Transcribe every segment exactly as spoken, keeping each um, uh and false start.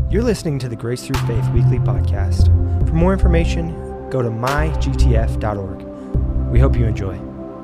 You're listening to the Grace Through Faith Weekly Podcast. For more information, go to my g t f dot org. We hope you enjoy.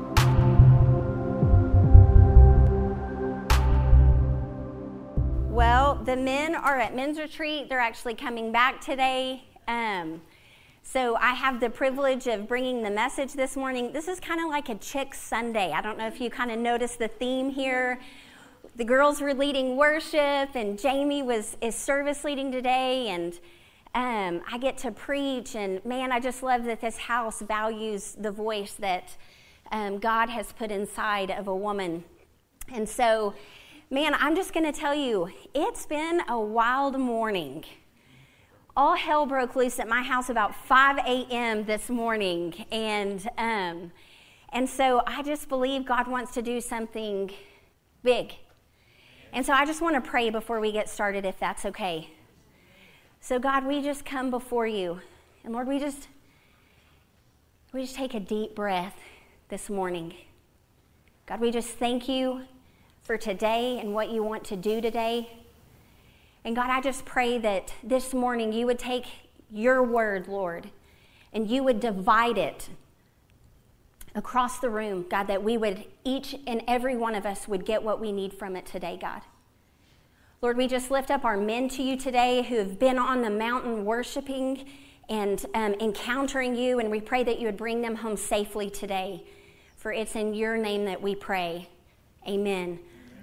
Well, the men are at men's retreat. They're actually coming back today. Um, so I have the privilege of bringing the message this morning. This is kind of like a Chick Sunday. I don't know if you kind of noticed the theme here. The girls were leading worship, and Jamie was is service leading today, and um, I get to preach, and man, I just love that this house values the voice that um, God has put inside of a woman. And so, man, I'm just going to tell you, it's been a wild morning. All hell broke loose at my house about five a.m. this morning, and um, and so I just believe God wants to do something big. And so I just want to pray before we get started, if that's okay. So God, we just come before you. And Lord, we just, we just take a deep breath this morning. God, we just thank you for today and what you want to do today. And God, I just pray that this morning you would take your word, Lord, and you would divide it across the room, God, that we would, each and every one of us would get what we need from it today, God. Lord, we just lift up our men to you today who have been on the mountain worshiping and um, encountering you, and we pray that you would bring them home safely today. For it's in your name that we pray. Amen.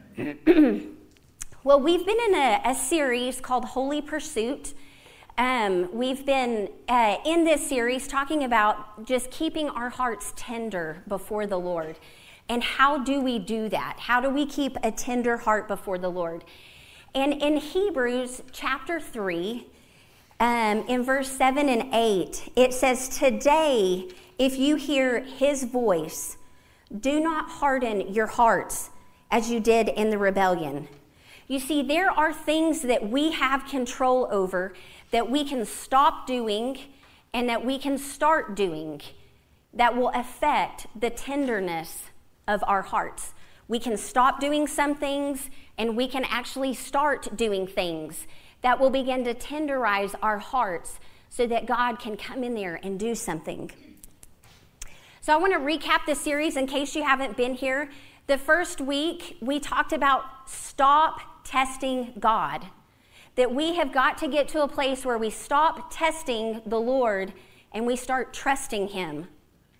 Well, we've been in a, a series called Holy Pursuit. Um, we've been uh, in this series talking about just keeping our hearts tender before the Lord. And how do we do that? How do we keep a tender heart before the Lord? And in Hebrews chapter three, um, in verse seven and eight, it says, "Today, if you hear his voice, do not harden your hearts as you did in the rebellion." You see, there are things that we have control over that we can stop doing and that we can start doing that will affect the tenderness of our hearts. We can stop doing some things and we can actually start doing things that will begin to tenderize our hearts so that God can come in there and do something. So I want to recap this series in case you haven't been here. The first week, we talked about stop testing God. That we have got to get to a place where we stop testing the Lord and we start trusting him.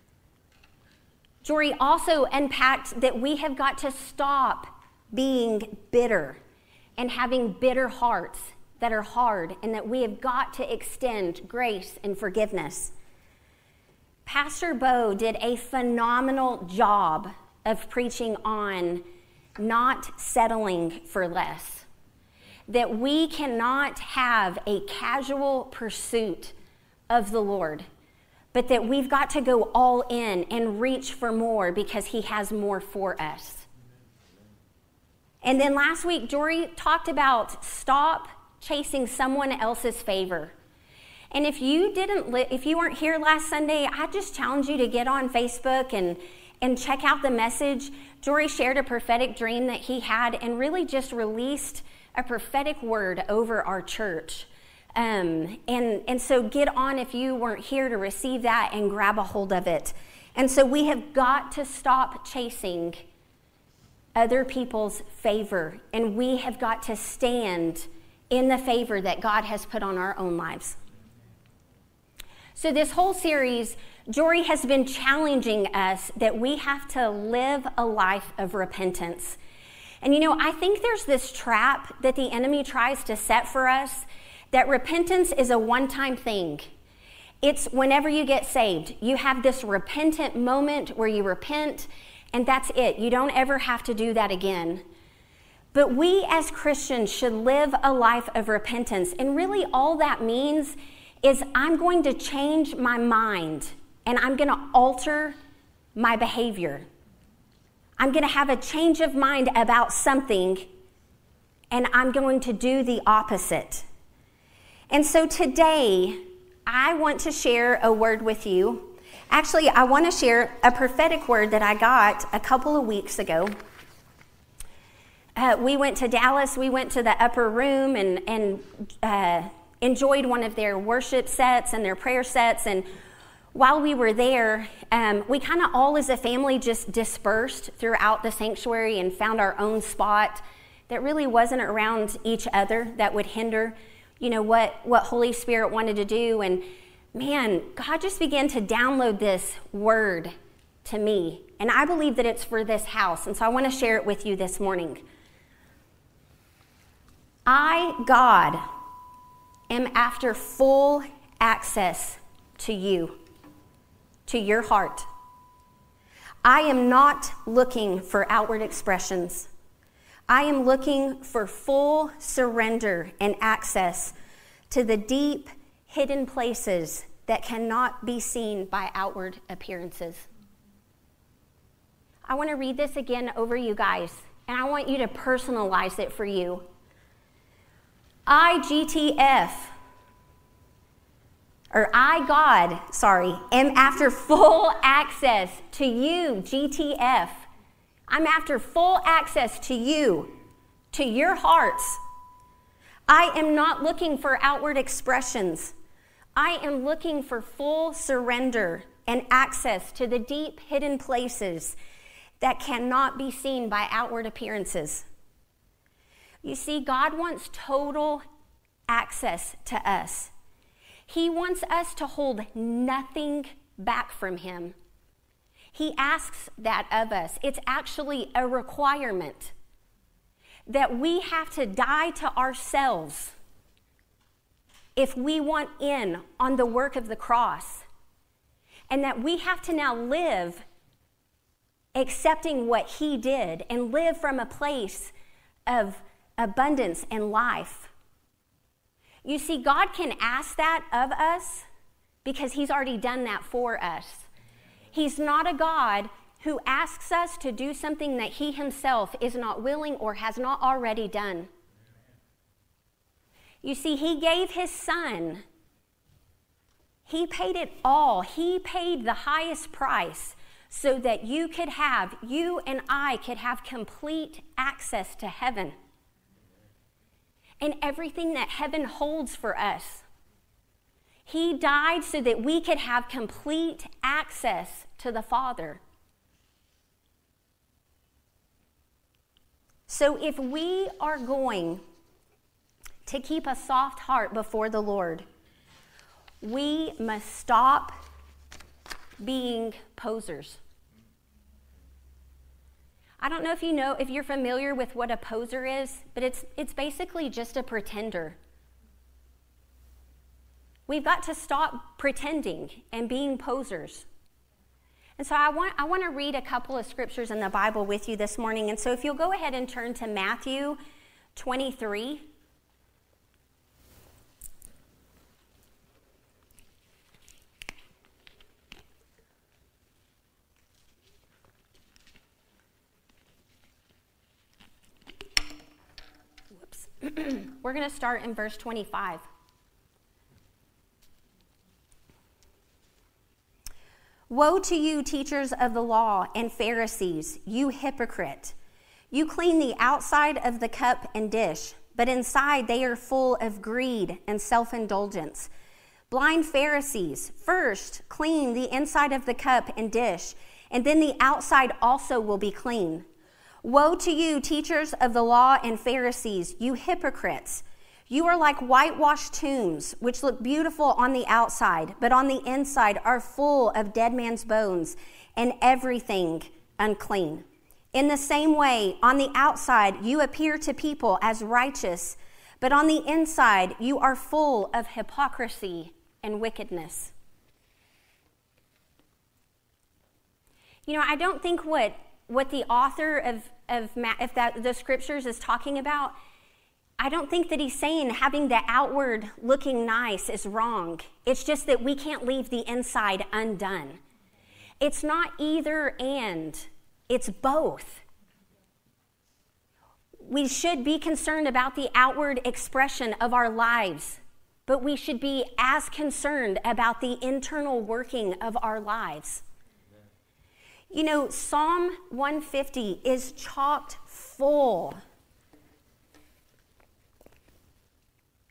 Jory also unpacked that we have got to stop being bitter and having bitter hearts that are hard, and that we have got to extend grace and forgiveness. Pastor Bo did a phenomenal job of preaching on not settling for less. That we cannot have a casual pursuit of the Lord, but that we've got to go all in and reach for more because he has more for us. And then last week, Jory talked about stop chasing someone else's favor. And if you didn't, li- if you weren't here last Sunday, I just challenge you to get on Facebook and, and check out the message. Jory shared a prophetic dream that he had and really just released a prophetic word over our church. Um, and, and so get on if you weren't here to receive that and grab a hold of it. And so we have got to stop chasing other people's favor, and we have got to stand in the favor that God has put on our own lives. So this whole series, Jory has been challenging us that we have to live a life of repentance. And you know, I think there's this trap that the enemy tries to set for us, that repentance is a one-time thing. It's whenever you get saved, you have this repentant moment where you repent, and that's it. You don't ever have to do that again. But we as Christians should live a life of repentance. And really all that means is I'm going to change my mind and I'm going to alter my behavior. I'm going to have a change of mind about something and I'm going to do the opposite. And so today, I want to share a word with you. Actually, I want to share a prophetic word that I got a couple of weeks ago. Uh, we went to Dallas. We went to the upper room and, and uh, enjoyed one of their worship sets and their prayer sets. And while we were there, um, we kind of all as a family just dispersed throughout the sanctuary and found our own spot that really wasn't around each other, that would hinder, you know, what, what Holy Spirit wanted to do. And man, God just began to download this word to me. And I believe that it's for this house. And so I want to share it with you this morning. I, God, am after full access to you, to your heart. I am not looking for outward expressions. I am looking for full surrender and access to the deep, hidden places that cannot be seen by outward appearances. I want to read this again over you guys, and I want you to personalize it for you. I, G T F, or I, God, sorry, am after full access to you, G T F. I'm after full access to you, to your hearts. I am not looking for outward expressions. I am looking for full surrender and access to the deep hidden places that cannot be seen by outward appearances. You see, God wants total access to us. He wants us to hold nothing back from him. He asks that of us. It's actually a requirement that we have to die to ourselves if we want in on the work of the cross, and that we have to now live accepting what he did and live from a place of abundance and life. You see, God can ask that of us because he's already done that for us. He's not a God who asks us to do something that he himself is not willing or has not already done. You see, he gave his son. He paid it all. He paid the highest price so that you could have, you and I could have complete access to heaven and everything that heaven holds for us. He died so that we could have complete access to the Father. So if we are going to keep a soft heart before the Lord, we must stop being posers. I don't know if you know, if you're familiar with what a poser is, but it's it's basically just a pretender. We've got to stop pretending and being posers. And so I want I want to read a couple of scriptures in the Bible with you this morning. And so if you'll go ahead and turn to Matthew twenty-three. Whoops. We're going to start in verse twenty-five. Woe to you, teachers of the law and Pharisees, you hypocrite! You clean the outside of the cup and dish, but inside they are full of greed and self-indulgence. Blind Pharisees, first clean the inside of the cup and dish, and then the outside also will be clean. Woe to you, teachers of the law and Pharisees, you hypocrites! You are like whitewashed tombs, which look beautiful on the outside, but on the inside are full of dead man's bones and everything unclean. In the same way, on the outside you appear to people as righteous, but on the inside you are full of hypocrisy and wickedness. You know, I don't think what, what the author of, of if that the scriptures is talking about, I don't think that he's saying having the outward looking nice is wrong. It's just that we can't leave the inside undone. It's not either and, it's both. We should be concerned about the outward expression of our lives, but we should be as concerned about the internal working of our lives. You know, Psalm one fifty is chocked full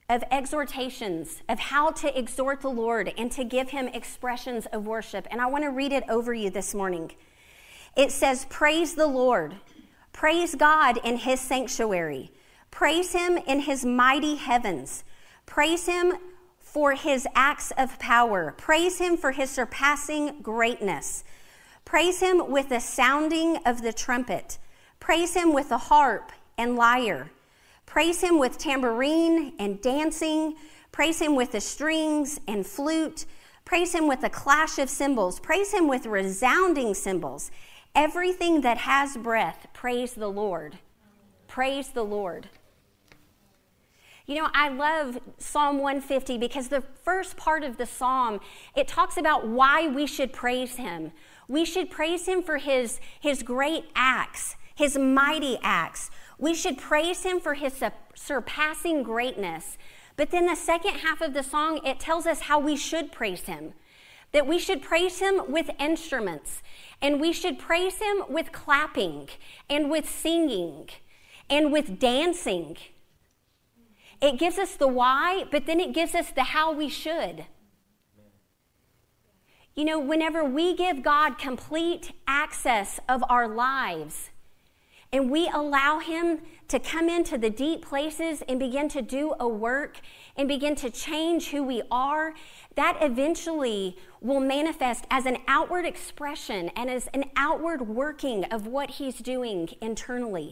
of exhortations of how to exhort the Lord and to give him expressions of worship. And I want to read it over you this morning. It says, praise the Lord. Praise God in his sanctuary. Praise him in his mighty heavens. Praise him for his acts of power. Praise him for his surpassing greatness. Praise him with the sounding of the trumpet. Praise him with the harp and lyre. Praise him with tambourine and dancing. Praise him with the strings and flute. Praise him with the clash of cymbals. Praise him with resounding cymbals. Everything that has breath, praise the Lord. Praise the Lord. You know, I love Psalm one fifty because the first part of the psalm, it talks about why we should praise him. We should praise him for his, his great acts, his mighty acts. We should praise him for his surpassing greatness. But then the second half of the song, it tells us how we should praise him. That we should praise him with instruments. And we should praise him with clapping and with singing and with dancing. It gives us the why, but then it gives us the how we should. You know, whenever we give God complete access of our lives, and we allow him to come into the deep places and begin to do a work and begin to change who we are, that eventually will manifest as an outward expression and as an outward working of what he's doing internally.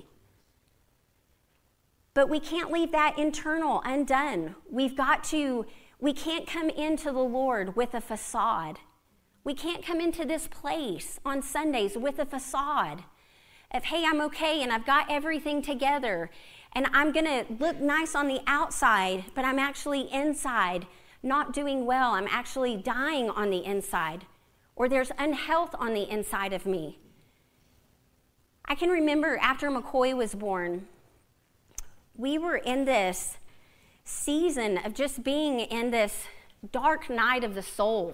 But we can't leave that internal undone. We've got to, we can't come into the Lord with a facade. We can't come into this place on Sundays with a facade of, hey, I'm okay and I've got everything together and I'm going to look nice on the outside, but I'm actually inside not doing well. I'm actually dying on the inside, or there's unhealth on the inside of me. I can remember after McCoy was born, we were in this season of just being in this dark night of the soul.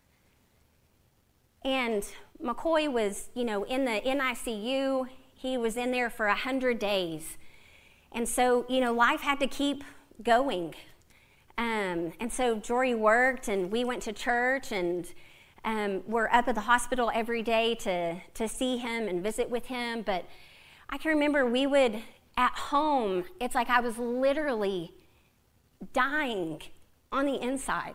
And McCoy was, you know, in the N I C U. He was in there for one hundred days. And so, you know, life had to keep going. Um, and so Jory worked, and we went to church, and um, we're up at the hospital every day to, to see him and visit with him. But I can remember we would, at home, it's like I was literally dying on the inside.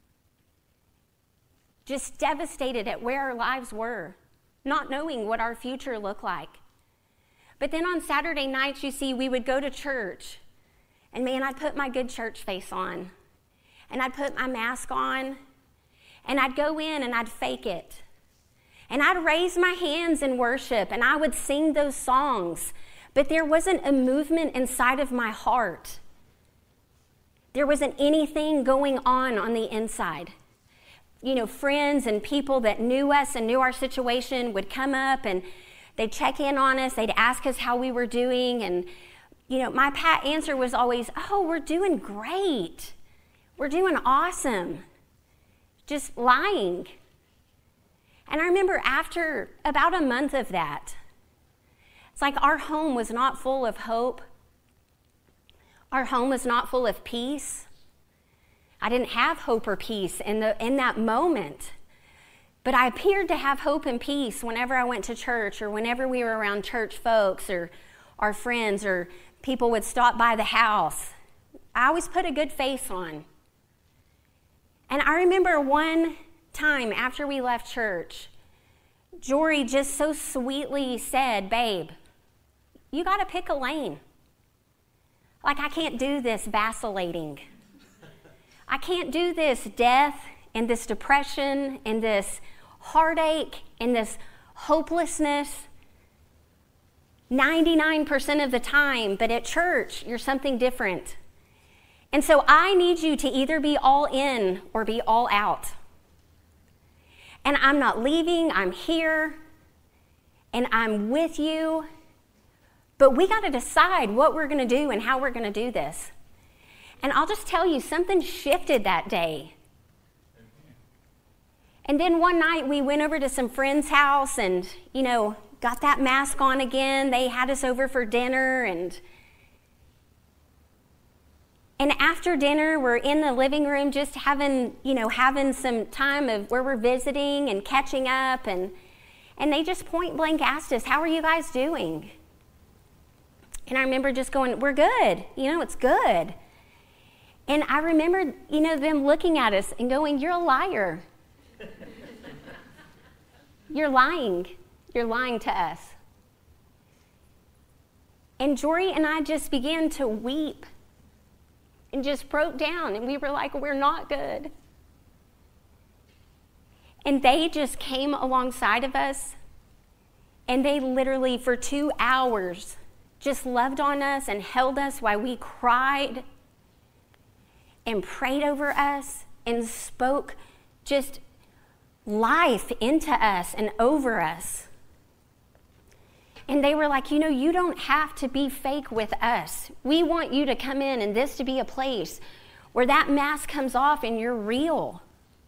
Just devastated at where our lives were, not knowing what our future looked like. But then on Saturday nights, you see, we would go to church, and man, I'd put my good church face on, and I'd put my mask on, and I'd go in and I'd fake it. And I'd raise my hands in worship, and I would sing those songs, but there wasn't a movement inside of my heart. There wasn't anything going on on the inside. You know, friends and people that knew us and knew our situation would come up and they'd check in on us. They'd ask us how we were doing. And, you know, my pat answer was always, oh, we're doing great. We're doing awesome. Just lying. And I remember after about a month of that, it's like our home was not full of hope. Our home was not full of peace. I didn't have hope or peace in the in that moment. But I appeared to have hope and peace whenever I went to church, or whenever we were around church folks or our friends, or people would stop by the house. I always put a good face on. And I remember one time after we left church, Jory just so sweetly said, babe, you got to pick a lane. Like, I can't do this vacillating. I can't do this death and this depression and this heartache and this hopelessness ninety-nine percent of the time, but at church, you're something different. And so I need you to either be all in or be all out. And I'm not leaving, I'm here, and I'm with you, but we got to decide what we're going to do and how we're going to do this. And I'll just tell you, something shifted that day. And then one night we went over to some friend's house and, you know, got that mask on again. They had us over for dinner, and And after dinner, we're in the living room just having, you know, having some time of where we're visiting and catching up. And, and they just point blank asked us, how are you guys doing? And I remember just going, we're good. You know, it's good. And I remember, you know, them looking at us and going, you're a liar. You're lying. You're lying to us. And Jory and I just began to weep and just broke down. And we were like, we're not good. And they just came alongside of us. And they literally, for two hours, just loved on us and held us while we cried and prayed over us and spoke just life into us and over us. And they were like, you know, you don't have to be fake with us. We want you to come in and this to be a place where that mask comes off and you're real.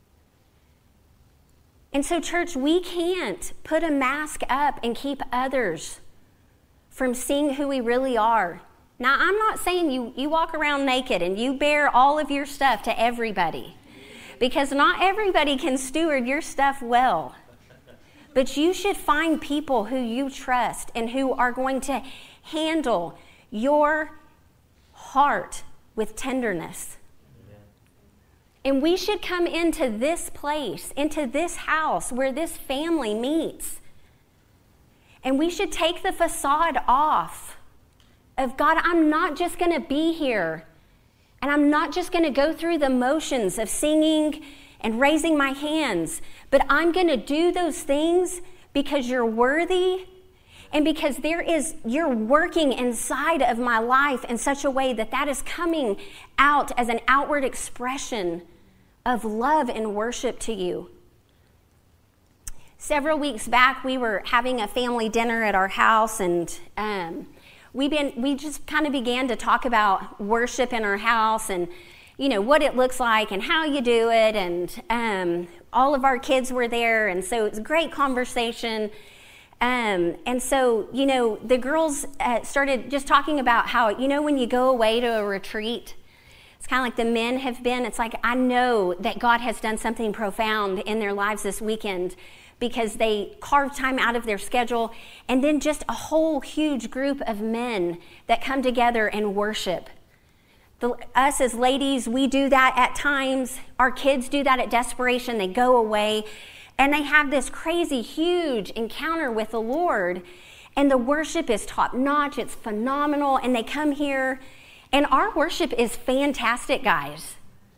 And so, church, we can't put a mask up and keep others from seeing who we really are. Now, I'm not saying you, you walk around naked and you bear all of your stuff to everybody, because not everybody can steward your stuff well. But you should find people who you trust and who are going to handle your heart with tenderness. And we should come into this place, into this house where this family meets. And we should take the facade off of, God, I'm not just going to be here. And I'm not just going to go through the motions of singing and raising my hands. But I'm going to do those things because you're worthy and because there is, you're working inside of my life in such a way that that is coming out as an outward expression of love and worship to you. Several weeks back, we were having a family dinner at our house, and um, we been we just kind of began to talk about worship in our house and, you know, what it looks like and how you do it. And um, all of our kids were there, and so it was a great conversation. Um, and so, you know, the girls uh, started just talking about how, you know, when you go away to a retreat, it's kind of like the men have been. It's like, I know that God has done something profound in their lives this weekend, because they carve time out of their schedule, and then just a whole huge group of men that come together and worship. The, us as ladies, we do that at times. Our kids do that at desperation. They go away, and they have this crazy, huge encounter with the Lord, and the worship is top-notch. It's phenomenal, and they come here, and our worship is fantastic, guys.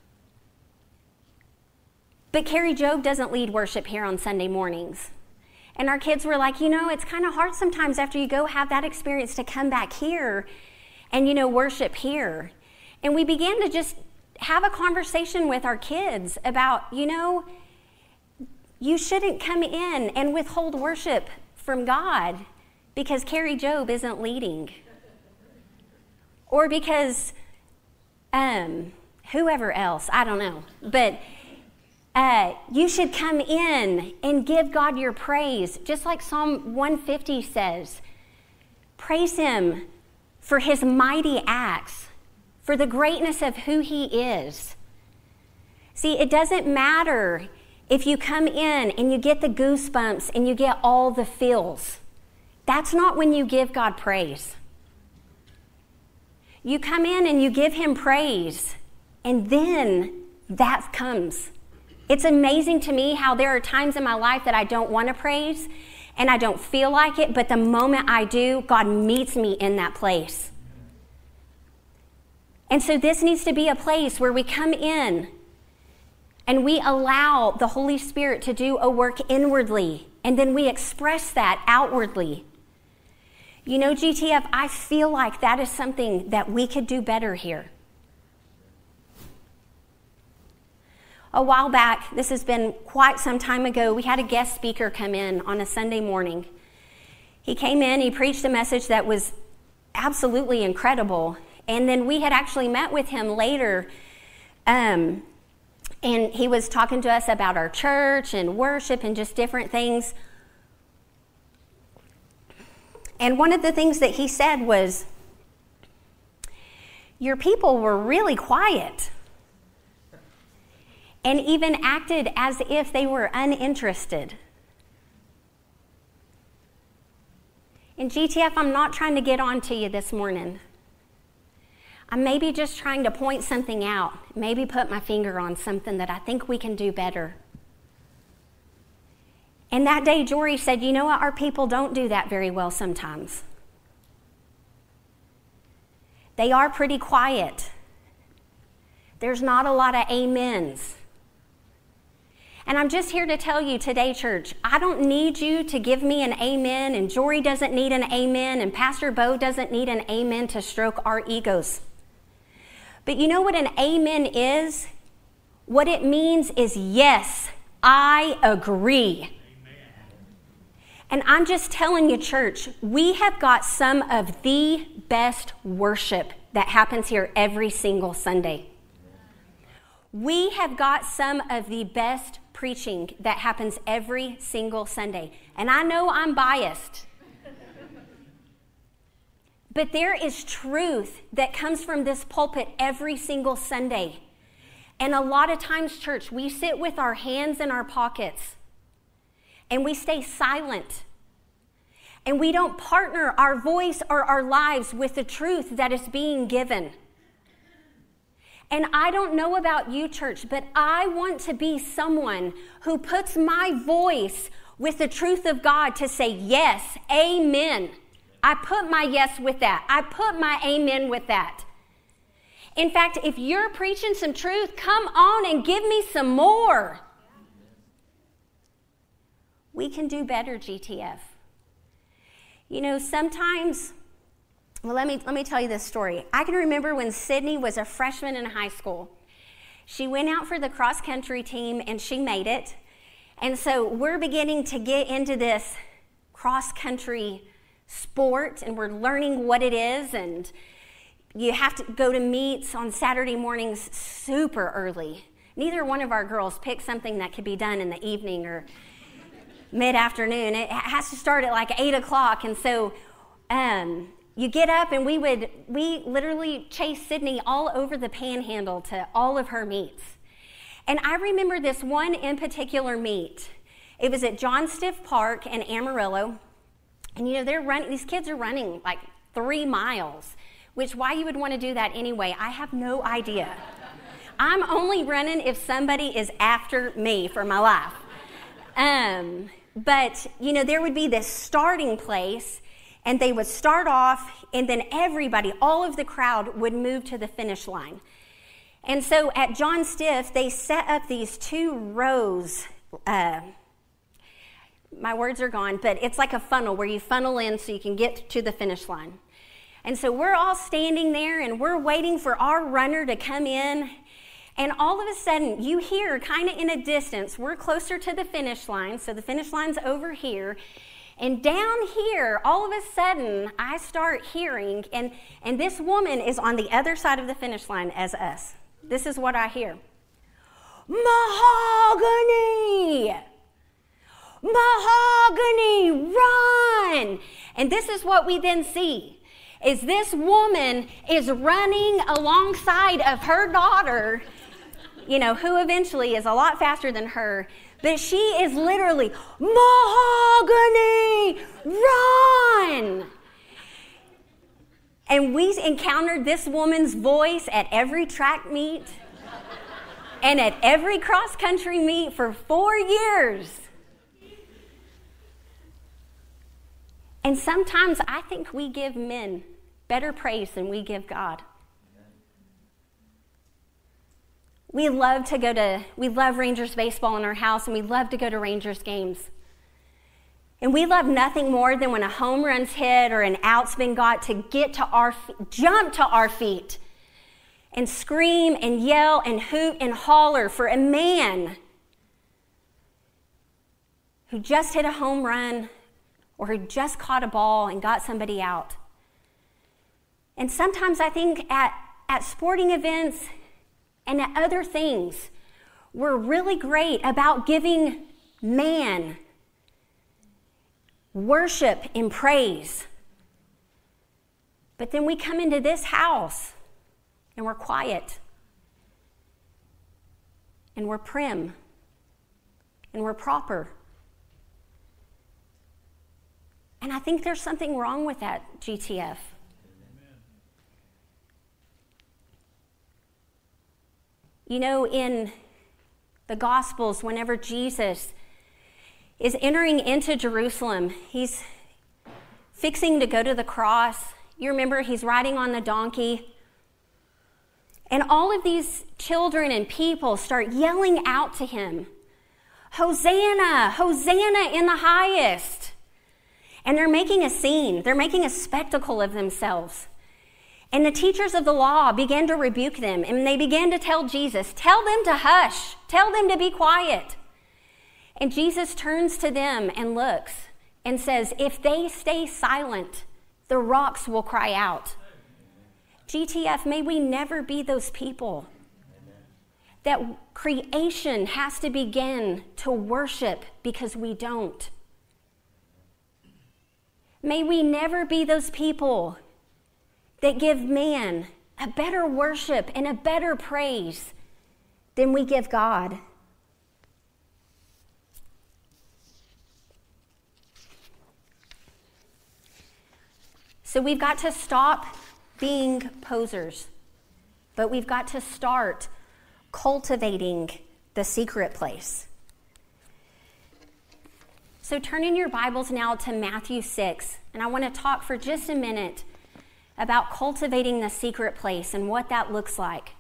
But Carrie Job doesn't lead worship here on Sunday mornings. And our kids were like, you know, it's kind of hard sometimes after you go have that experience to come back here and, you know, worship here. And we began to just have a conversation with our kids about, you know, you shouldn't come in and withhold worship from God because Carrie Job isn't leading. Or because um, whoever else, I don't know. But Uh, you should come in and give God your praise, just like Psalm one fifty says. Praise him for his mighty acts, for the greatness of who he is. See, it doesn't matter if you come in and you get the goosebumps and you get all the feels. That's not when you give God praise. You come in and you give him praise, and then that comes. It's amazing to me how there are times in my life that I don't want to praise and I don't feel like it, but the moment I do, God meets me in that place. And so this needs to be a place where we come in and we allow the Holy Spirit to do a work inwardly, and then we express that outwardly. You know, G T F, I feel like that is something that we could do better here. A while back, this has been quite some time ago, we had a guest speaker come in on a Sunday morning. He came in, he preached a message that was absolutely incredible. And then we had actually met with him later, um, and he was talking to us about our church and worship and just different things. And one of the things that he said was, your people were really quiet and even acted as if they were uninterested. And G T F, I'm not trying to get on to you this morning. I'm maybe just trying to point something out, maybe put my finger on something that I think we can do better. And that day, Jory said, you know what, our people don't do that very well sometimes. They are pretty quiet. There's not a lot of amens. And I'm just here to tell you today, church, I don't need you to give me an amen, and Jory doesn't need an amen, and Pastor Bo doesn't need an amen to stroke our egos. But you know what an amen is? What it means is, yes, I agree. And I'm just telling you, church, we have got some of the best worship that happens here every single Sunday. We have got some of the best preaching that happens every single Sunday. And I know I'm biased. But there is truth that comes from this pulpit every single Sunday. And a lot of times, church, we sit with our hands in our pockets and we stay silent. And we don't partner our voice or our lives with the truth that is being given. And I don't know about you, church, but I want to be someone who puts my voice with the truth of God to say, yes, amen. I put my yes with that. I put my amen with that. In fact, if you're preaching some truth, come on and give me some more. We can do better, G T F. You know, sometimes, well, let me, let me tell you this story. I can remember when Sydney was a freshman in high school. She went out for the cross-country team, and she made it. And so we're beginning to get into this cross-country sport, and we're learning what it is, and you have to go to meets on Saturday mornings super early. Neither one of our girls picked something that could be done in the evening or mid-afternoon. It has to start at like eight o'clock, and so um, you get up, and we would we literally chase Sydney all over the Panhandle to all of her meets. And I remember this one in particular meet. It was at John Stiff Park in Amarillo, and you know they're running. These kids are running like three miles, which why you would want to do that anyway, I have no idea. I'm only running if somebody is after me for my life. Um, but, you know, there would be this starting place, and they would start off, and then everybody, all of the crowd, would move to the finish line. And so at John Stiff, they set up these two rows. Uh, my words are gone, but it's like a funnel where you funnel in so you can get to the finish line. And so we're all standing there, and we're waiting for our runner to come in. And all of a sudden, you hear kind of in a distance, we're closer to the finish line, so the finish line's over here. And down here, all of a sudden, I start hearing, and, and this woman is on the other side of the finish line as us. This is what I hear. Mahogany! Mahogany, run! And this is what we then see, is this woman is running alongside of her daughter, you know, who eventually is a lot faster than her, but she is literally, Mahogany, run! And we encountered this woman's voice at every track meet and at every cross-country meet for four years. And sometimes I think we give men better praise than we give God. We love to go to, we love Rangers baseball in our house, and we love to go to Rangers games. And we love nothing more than when a home run's hit or an out's been got to get to our feet, jump to our feet and scream and yell and hoot and holler for a man who just hit a home run or who just caught a ball and got somebody out. And sometimes I think at, at sporting events and at other things, we're really great about giving man worship and praise. But then we come into this house and we're quiet, and we're prim, and we're proper. And I think there's something wrong with that, G T F. Amen. You know, in the Gospels, whenever Jesus is entering into Jerusalem, he's fixing to go to the cross. You remember he's riding on the donkey. And all of these children and people start yelling out to him, Hosanna, Hosanna in the highest. And they're making a scene. They're making a spectacle of themselves. And the teachers of the law began to rebuke them, and they began to tell Jesus, tell them to hush, tell them to be quiet. And Jesus turns to them and looks and says, if they stay silent, the rocks will cry out. G T F, may we never be those people. Amen. That creation has to begin to worship because we don't. May we never be those people that give man a better worship and a better praise than we give God. So we've got to stop being posers, but we've got to start cultivating the secret place. So turn in your Bibles now to Matthew six, and I want to talk for just a minute about cultivating the secret place and what that looks like.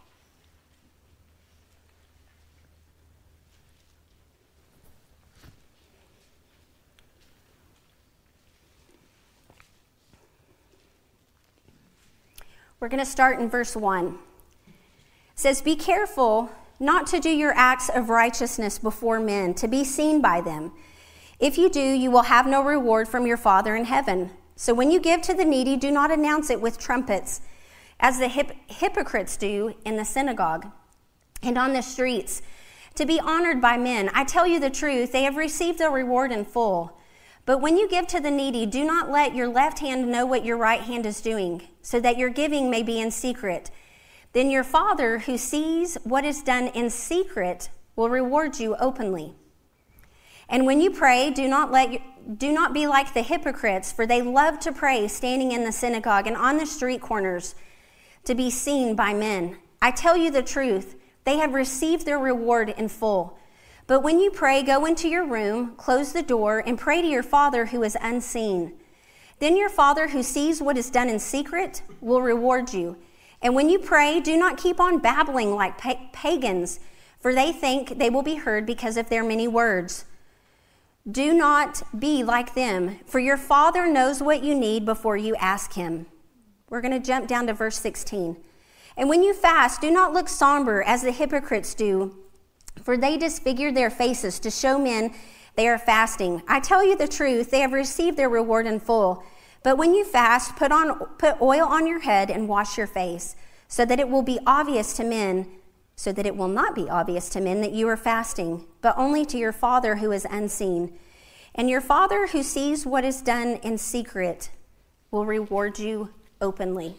We're going to start in verse one. It says, be careful not to do your acts of righteousness before men, to be seen by them. If you do, you will have no reward from your Father in heaven. So when you give to the needy, do not announce it with trumpets, as the hip- hypocrites do in the synagogue and on the streets, to be honored by men. I tell you the truth, they have received their reward in full. But when you give to the needy, do not let your left hand know what your right hand is doing, so that your giving may be in secret. Then your Father, who sees what is done in secret, will reward you openly. And when you pray, do not let your, do not be like the hypocrites, for they love to pray standing in the synagogue and on the street corners to be seen by men. I tell you the truth, they have received their reward in full. But when you pray, go into your room, close the door, and pray to your Father who is unseen. Then your Father who sees what is done in secret will reward you. And when you pray, do not keep on babbling like pa- pagans, for they think they will be heard because of their many words. Do not be like them, for your Father knows what you need before you ask him. We're going to jump down to verse sixteen. And when you fast, do not look somber as the hypocrites do, for they disfigure their faces to show men they are fasting. I tell you the truth, they have received their reward in full. But when you fast, put on put oil on your head and wash your face, so that it will be obvious to men, so that it will not be obvious to men that you are fasting, but only to your Father who is unseen. And your Father who sees what is done in secret will reward you openly.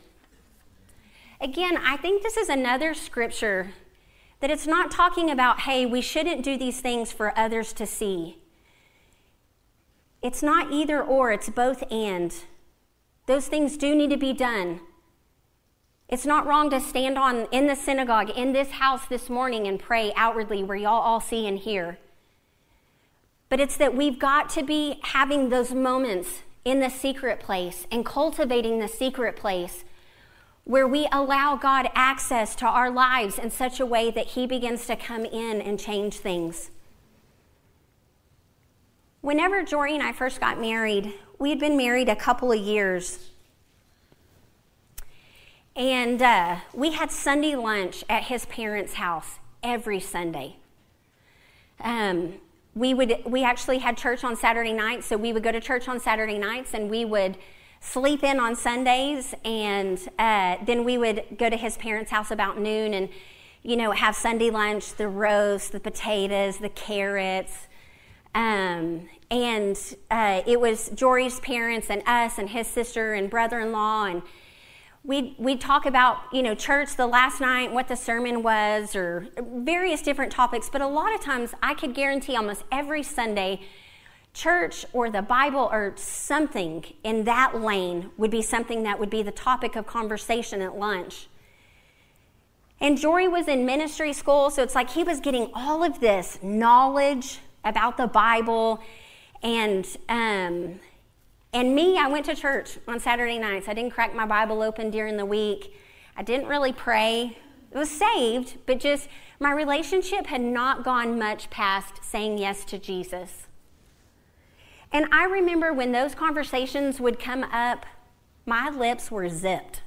Again, I think this is another scripture that it's not talking about, hey, we shouldn't do these things for others to see. It's not either or, it's both and. Those things do need to be done. It's not wrong to stand on in the synagogue, in this house this morning and pray outwardly where y'all all see and hear. But it's that we've got to be having those moments in the secret place and cultivating the secret place where we allow God access to our lives in such a way that he begins to come in and change things. Whenever Jory and I first got married, we had been married a couple of years. And uh, we had Sunday lunch at his parents' house every Sunday. Um, we would we actually had church on Saturday nights, so we would go to church on Saturday nights, and we would sleep in on Sundays, and uh, then we would go to his parents' house about noon and, you know, have Sunday lunch, the roast, the potatoes, the carrots. Um, and uh, it was Jory's parents and us and his sister and brother-in-law, and We'd, we'd talk about, you know, church the last night, what the sermon was, or various different topics. But a lot of times I could guarantee almost every Sunday, church or the Bible or something in that lane would be something that would be the topic of conversation at lunch. And Jory was in ministry school, so it's like he was getting all of this knowledge about the Bible. And um, and me, I went to church on Saturday nights. I didn't crack my Bible open during the week. I didn't really pray. I was saved, but just my relationship had not gone much past saying yes to Jesus. And I remember when those conversations would come up, my lips were zipped.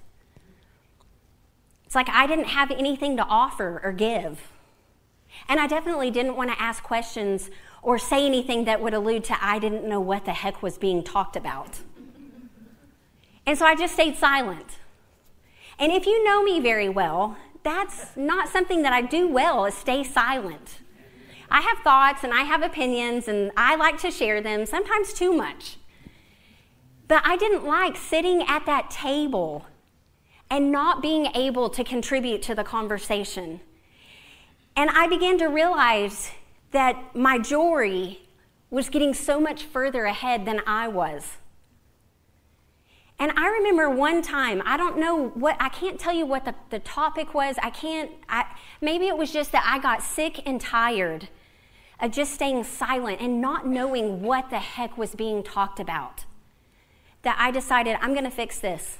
It's like I didn't have anything to offer or give. And I definitely didn't want to ask questions or say anything that would allude to I didn't know what the heck was being talked about. And so I just stayed silent. And if you know me very well, that's not something that I do well, is stay silent. I have thoughts and I have opinions and I like to share them, sometimes too much. But I didn't like sitting at that table and not being able to contribute to the conversation. And I began to realize that my Jory was getting so much further ahead than I was. And I remember one time, I don't know what, I can't tell you what the, the topic was. I can't, I, maybe it was just that I got sick and tired of just staying silent and not knowing what the heck was being talked about. That I decided, I'm going to fix this.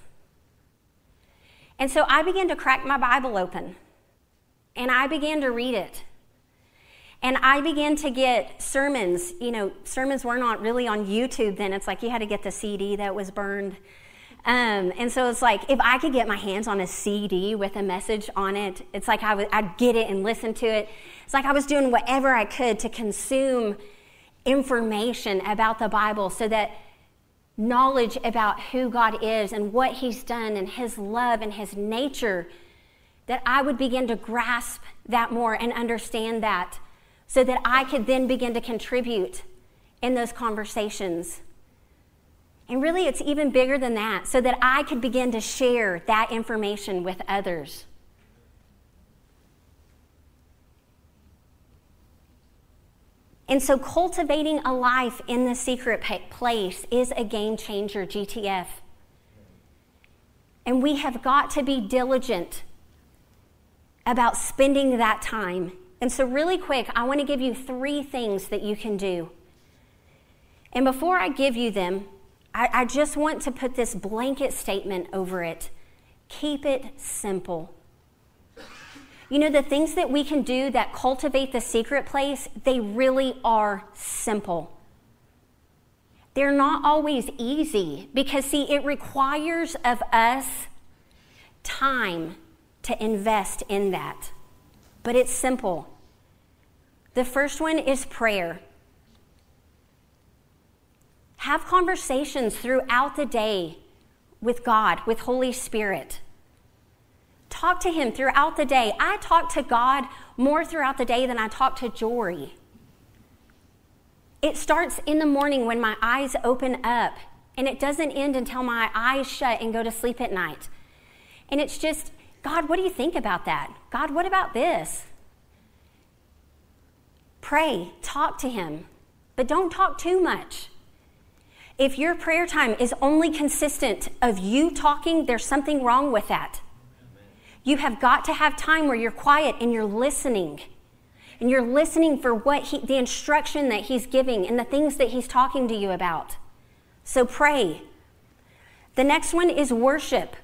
And so I began to crack my Bible open. And I began to read it. And I began to get sermons. You know, sermons were not really on YouTube then. It's like you had to get the C D that was burned. Um, and so it's like, if I could get my hands on a C D with a message on it, it's like I would, I'd get it and listen to it. It's like I was doing whatever I could to consume information about the Bible so that knowledge about who God is and what he's done and his love and his nature, that I would begin to grasp that more and understand that so that I could then begin to contribute in those conversations. And really, it's even bigger than that, so that I could begin to share that information with others. And so cultivating a life in the secret place is a game changer, G T F. And we have got to be diligent about spending that time. And so really quick, I want to give you three things that you can do. And before I give you them, I, I just want to put this blanket statement over it. Keep it simple. You know, the things that we can do that cultivate the secret place, they really are simple. They're not always easy because, see, it requires of us time to invest in that. But it's simple. The first one is prayer. Have conversations throughout the day with God, with Holy Spirit. Talk to him throughout the day. I talk to God more throughout the day than I talk to Jory. It starts in the morning when my eyes open up, and it doesn't end until my eyes shut and go to sleep at night. And it's just, God, what do you think about that? God, what about this? Pray, talk to him, but don't talk too much. If your prayer time is only consistent of you talking, there's something wrong with that. You have got to have time where you're quiet and you're listening. And you're listening for what he, the instruction that he's giving and the things that he's talking to you about. So pray. The next one is worship.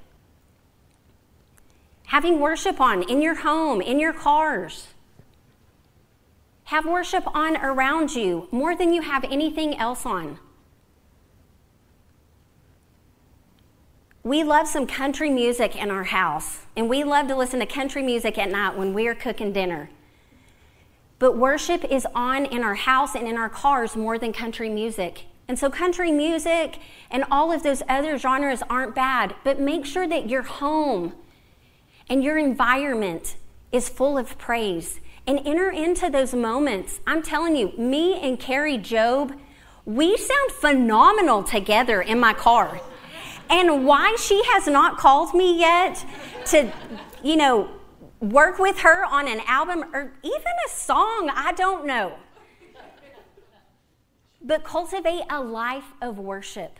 Having worship on in your home, in your cars. Have worship on around you more than you have anything else on. We love some country music in our house, and we love to listen to country music at night when we're cooking dinner. But worship is on in our house and in our cars more than country music. And so country music and all of those other genres aren't bad, but make sure that your home and your environment is full of praise. And enter into those moments. I'm telling you, me and Carrie Job, we sound phenomenal together in my car. And why she has not called me yet to, you know, work with her on an album or even a song, I don't know. But cultivate a life of worship.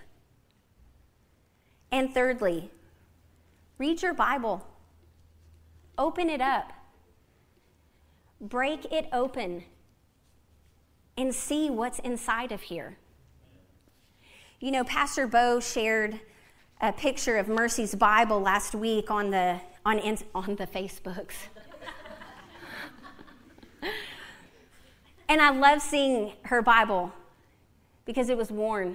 And thirdly, read your Bible. Open it up. Break it open and see what's inside of here. You know, Pastor Bo shared a picture of Mercy's Bible last week on the on on the Facebooks. And I love seeing her Bible because it was worn.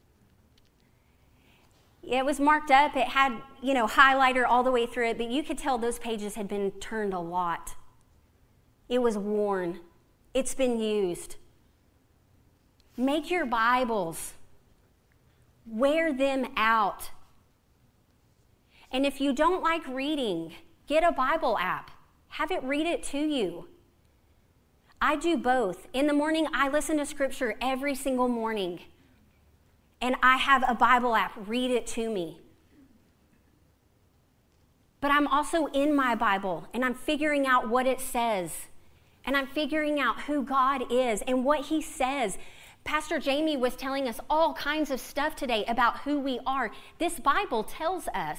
It was marked up. It had, you know, highlighter all the way through it, but you could tell those pages had been turned a lot. It was worn. It's been used. Make your Bibles. Wear them out. And if you don't like reading, get a Bible app. Have it read it to you. I do both. In the morning, I listen to Scripture every single morning. And I have a Bible app. Read it to me. But I'm also in my Bible, and I'm figuring out what it says. And I'm figuring out who God is and what He says. Pastor Jamie was telling us all kinds of stuff today about who we are. This Bible tells us.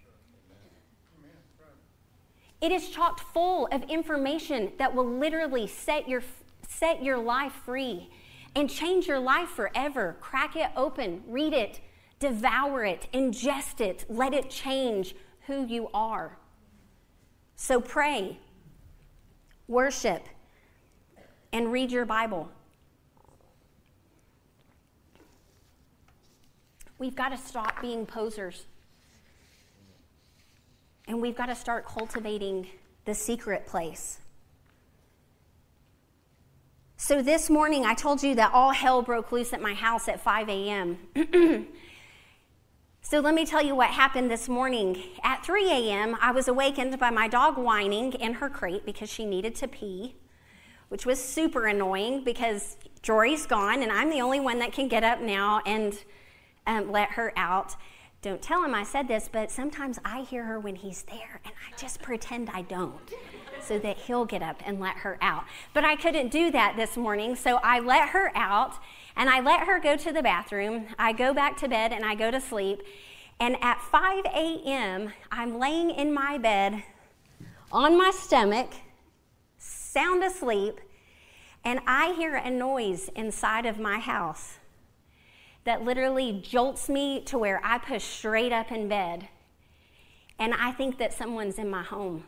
It is chock full of information that will literally set your, set your life free and change your life forever. Crack it open, read it, devour it, ingest it, let it change who you are. So pray, worship, and read your Bible. We've got to stop being posers. And we've got to start cultivating the secret place. So this morning, I told you that all hell broke loose at my house at five a.m. So let me tell you what happened this morning. At three a.m., I was awakened by my dog whining in her crate because she needed to pee, which was super annoying because Jory's gone, and I'm the only one that can get up now and um, let her out. Don't tell him I said this, but sometimes I hear her when he's there, and I just pretend I don't so that he'll get up and let her out. But I couldn't do that this morning, so I let her out, and I let her go to the bathroom. I go back to bed, and I go to sleep. And at five a.m., I'm laying in my bed on my stomach, sound asleep, and I hear a noise inside of my house that literally jolts me to where I push straight up in bed. And I think that someone's in my home.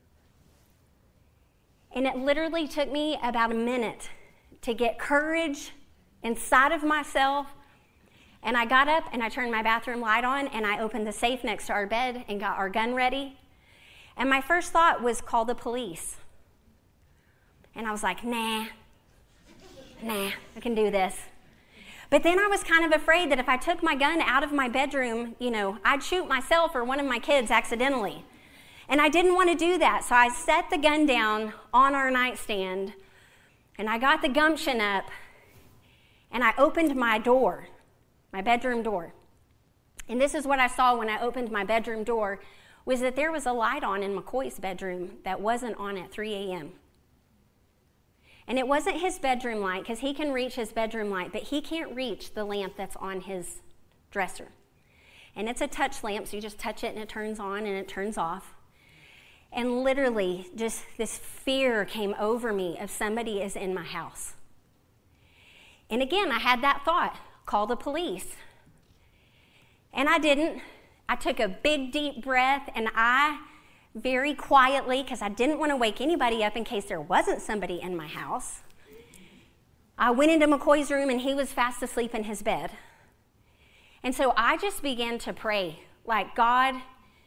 And it literally took me about a minute to get courage inside of myself. And I got up and I turned my bathroom light on and I opened the safe next to our bed and got our gun ready. And my first thought was call the police. And I was like, nah, nah, I can do this. But then I was kind of afraid that if I took my gun out of my bedroom, you know, I'd shoot myself or one of my kids accidentally. And I didn't want to do that, so I set the gun down on our nightstand, and I got the gumption up, and I opened my door, my bedroom door. And this is what I saw when I opened my bedroom door, was that there was a light on in McCoy's bedroom that wasn't on at three a.m. And it wasn't his bedroom light, because he can reach his bedroom light, but he can't reach the lamp that's on his dresser. And it's a touch lamp, so you just touch it and it turns on and it turns off. And literally, just this fear came over me of somebody is in my house. And again, I had that thought, call the police. And I didn't. I took a big, deep breath, and I very quietly, because I didn't want to wake anybody up in case there wasn't somebody in my house, I went into McCoy's room, and he was fast asleep in his bed. And so I just began to pray, like, God,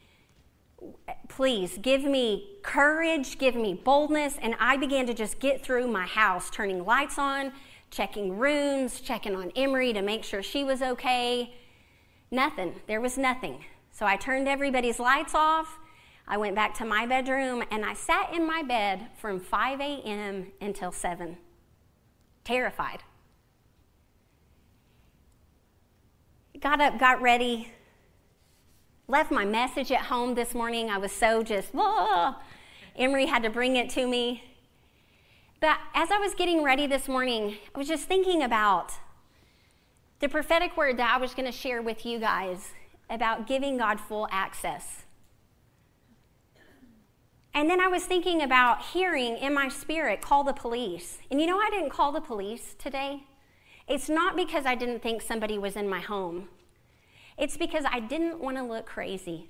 please give me courage, give me boldness. And I began to just get through my house, turning lights on, checking rooms, checking on Emery to make sure she was okay. Nothing. There was nothing. So I turned everybody's lights off. I went back to my bedroom, and I sat in my bed from five a.m. until seven, terrified. Got up, got ready, left my message at home this morning. I was so just, whoa. Emery had to bring it to me. But as I was getting ready this morning, I was just thinking about the prophetic word that I was going to share with you guys about giving God full access. And then I was thinking about hearing in my spirit, call the police. And you know, I didn't call the police today. It's not because I didn't think somebody was in my home. It's because I didn't want to look crazy.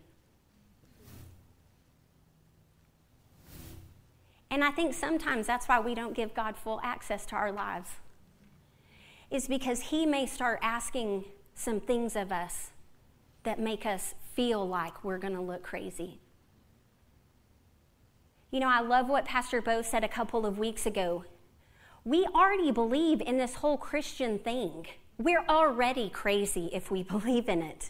And I think sometimes that's why we don't give God full access to our lives. Is because he may start asking some things of us that make us feel like we're going to look crazy. You know, I love what Pastor Bo said a couple of weeks ago. We already believe in this whole Christian thing. We're already crazy if we believe in it.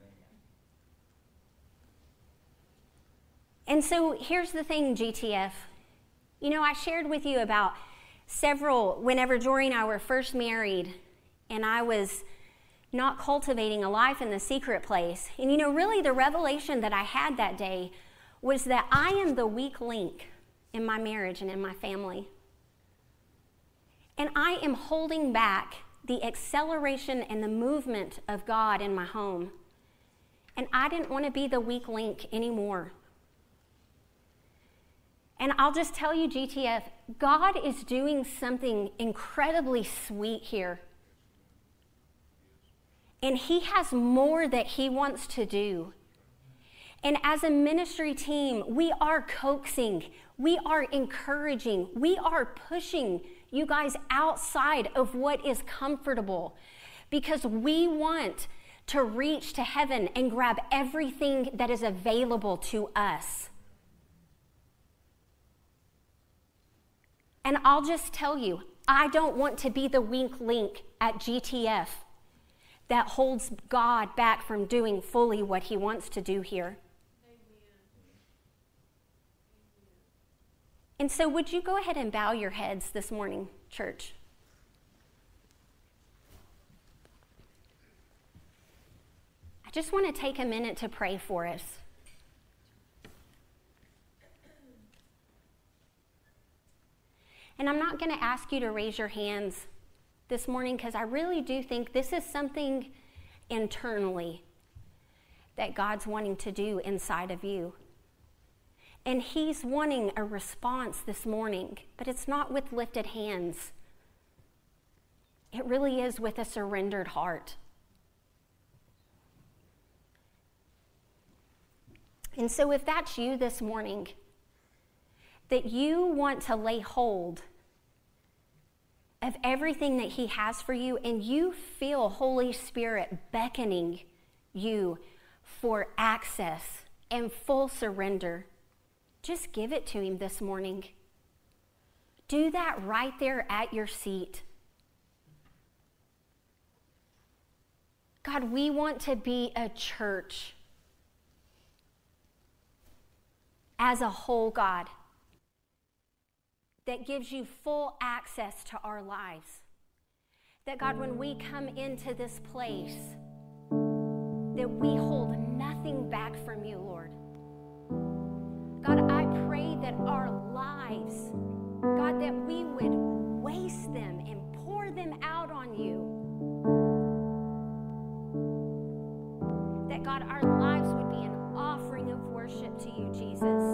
And so here's the thing, G T F. You know, I shared with you about several, whenever Jory and I were first married, and I was not cultivating a life in the secret place. And you know, really the revelation that I had that day was that I am the weak link in my marriage and in my family. And I am holding back the acceleration and the movement of God in my home. And I didn't want to be the weak link anymore. And I'll just tell you, G T F, God is doing something incredibly sweet here. And he has more that he wants to do. And as a ministry team, we are coaxing, we are encouraging, we are pushing you guys outside of what is comfortable, because we want to reach to heaven and grab everything that is available to us. And I'll just tell you, I don't want to be the weak link at G T F that holds God back from doing fully what he wants to do here. And so would you go ahead and bow your heads this morning, church? I just want to take a minute to pray for us. And I'm not going to ask you to raise your hands this morning because I really do think this is something internally that God's wanting to do inside of you. And he's wanting a response this morning, but it's not with lifted hands. It really is with a surrendered heart. And so if that's you this morning, that you want to lay hold of everything that he has for you, and you feel Holy Spirit beckoning you for access and full surrender, just give it to him this morning. Do that right there at your seat. God, we want to be a church as a whole, God, that gives you full access to our lives. That, God, when we come into this place, that we hold nothing back from you, Lord. God, I pray that our lives, God, that we would waste them and pour them out on you. That, God, our lives would be an offering of worship to you, Jesus.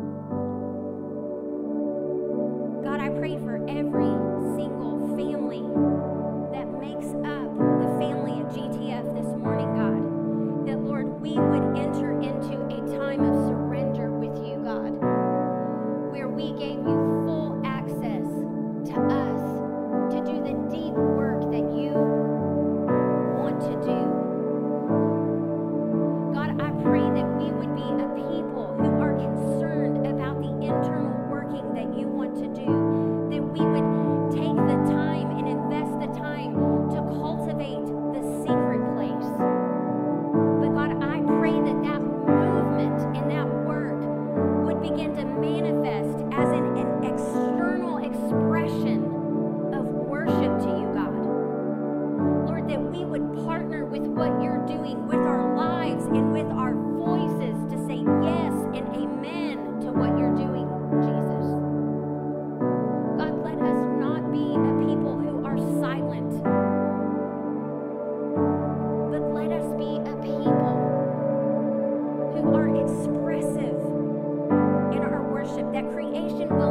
God, I pray for every single family that makes up the family of G T F this morning, God, that, Lord, we would enter into a time of surrender with you, God, where we gave you full access to us to do the deep work that you want to do. God, I pray that we would be a people who are concerned that creation will